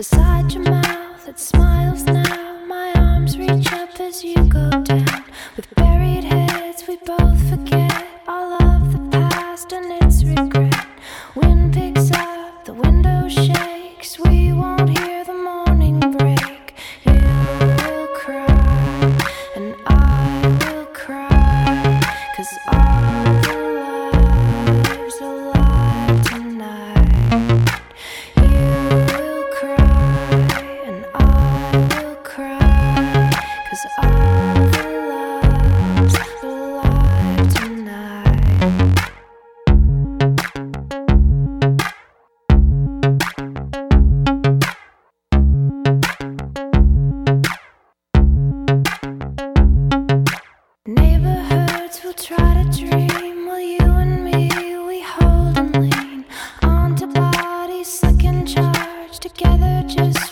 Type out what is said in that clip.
beside your mouth, it smiles now. My arms reach up as you go down. With buried heads, we both forget all of the past and its regret. Wind picks up, the window shakes. We won't hear the morning break. You will cry, and I will cry, 'cause all the lives alive tonight. You will cry, and I will cry, 'cause all the lives alive tonight. Neighborhoods will try to dream, while you and me, we hold and lean onto bodies slick and charged together just